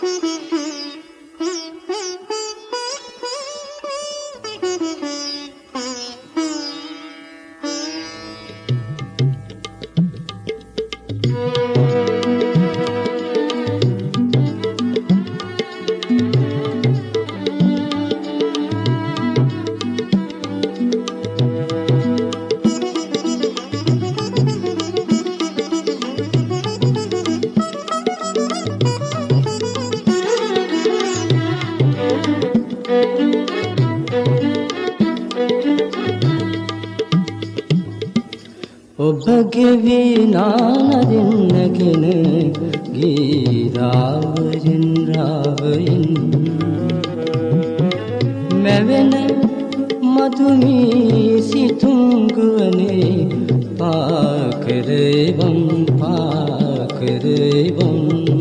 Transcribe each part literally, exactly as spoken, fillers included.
ඔබගේ වීණානදින්නගෙන ගීරාවයෙන් රාවයෙන් මැවෙන මధుමී සිතුංගුවනේ පාකරේවම් පාකරේවම්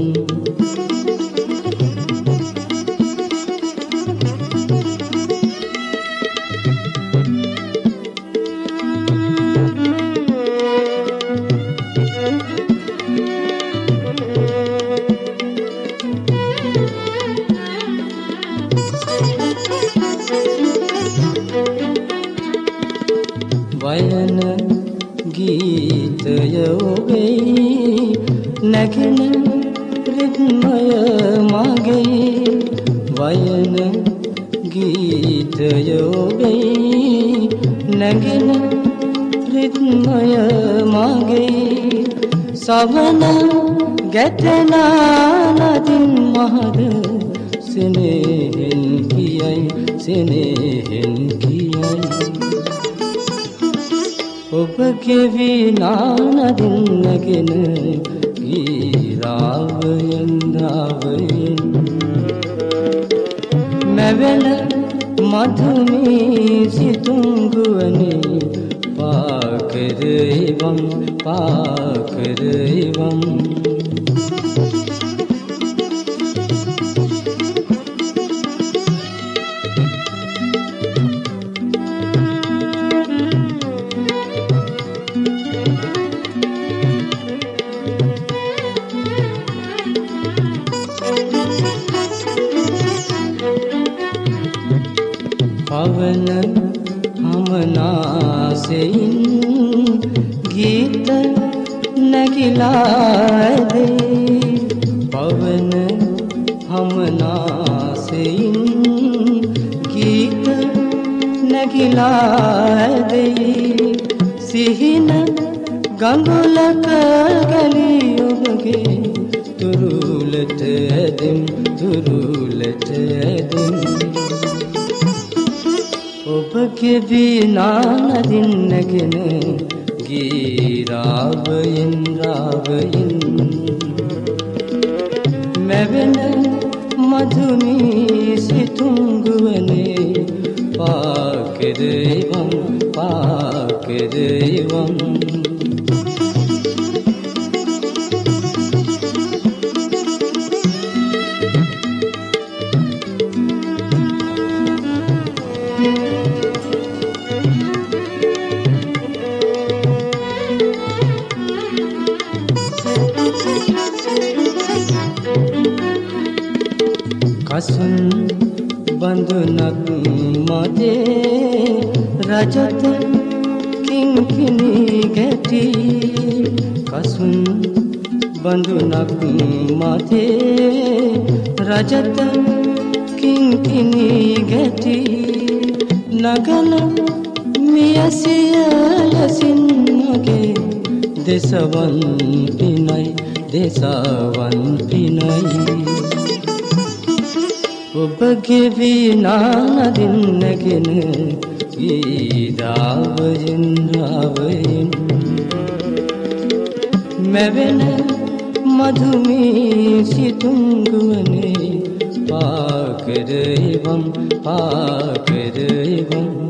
වයන ගීතය ඔබේ නැගෙන රිද්මය මගේ වයන ගීතය ඔබේ නැගෙන රිද්මය මගේ සවන ගැටෙන නදින් මහද සෙනෙහෙන් කියයි සෙනෙහෙන් කියයි ඔබගේ වීණානදින්නගෙන ගීරාවයෙන් රාවයෙන් මැවෙන මధుමී සිතුංගුවනේ පාකරේවම් පාකරේවම් පවන හමනාසෙයින් ගීත නැගිලාදේ පවන හමනාසෙයින් ගීත නැගිලාදේ සිහින ගඟුලක ගැලී ඔබගේ තුරුලට ඇදෙම් තුරුලට ඇදෙම් ඔබගේ වීණානදින්නගෙන ගීරාවයෙන් රාවයෙන් මැවෙන මధుමී සිතුංගුවනේ පාකරේවම් පාකරේවම් කසුන් බඳුනක් මදේ රජත කිංකිණි ගැටි කසුන් බඳුනක් මදේ රජත කිංකිණි ගැටි නගන මියසිය ලසින් මගේ දෙසවන් පිනයි දෙසවන් පිනයි ඔබගේ වීණානදින්නගෙන ගීරාවයෙන් රාවයෙන් මැවෙන මధుමී සිතුංගුවනේ පාකරේවම් පාකරේවම්